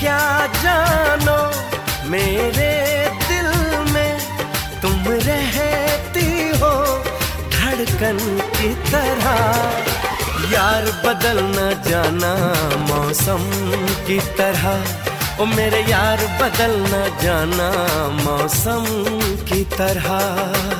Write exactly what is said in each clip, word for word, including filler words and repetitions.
क्या जानो मेरे दिल में तुम रहती हो धड़कन की तरह। यार बदल न जाना मौसम की तरह, ओ मेरे यार बदल न जाना मौसम की तरह।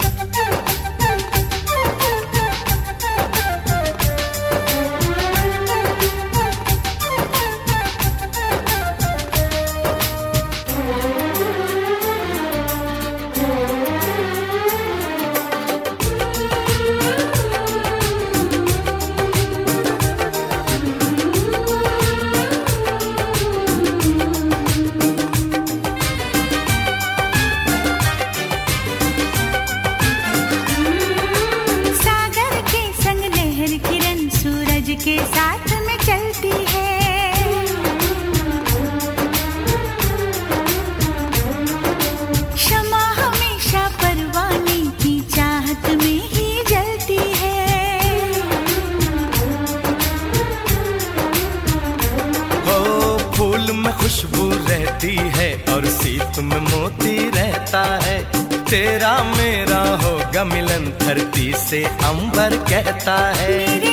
के साथ में चलती है, शमा हमेशा परवाने की चाहत में ही जलती है। हो फूल में खुशबू रहती है और सीप में मोती रहता है। तेरा मेरा होगा मिलन धरती से अंबर कहता है। मेरे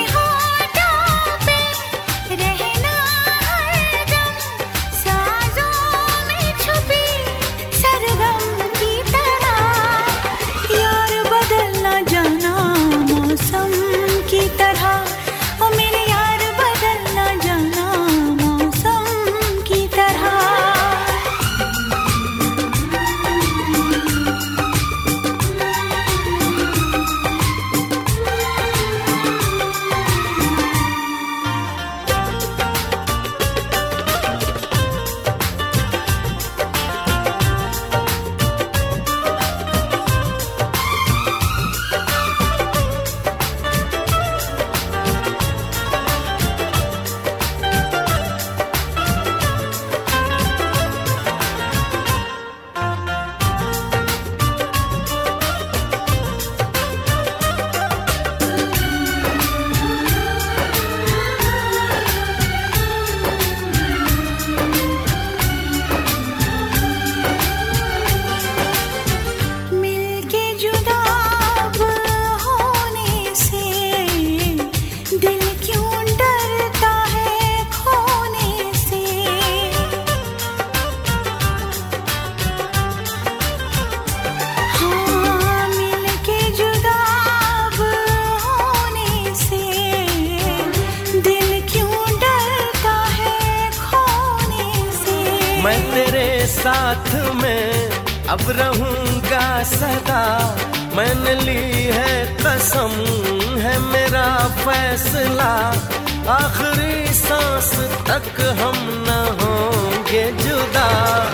मैं तेरे साथ में अब रहूंगा सदा। मैंने ली है कसम है मेरा फैसला, आखिरी सांस तक हम न होंगे जुदा।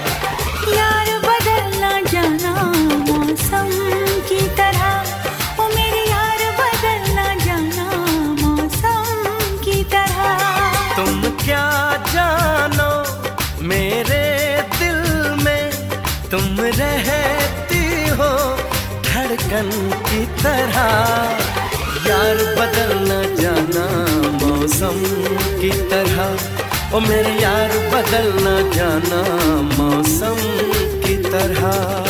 यार बदल ना जाना मौसम की तरह, ओ मेरे यार बदल ना जाना मौसम की तरह। तुम क्या जानो मेरे दिल में तुम रहती हो धड़कन की तरह। यार बदल न जाना मौसम की तरह, ओ मेरे यार बदल न जाना मौसम की तरह।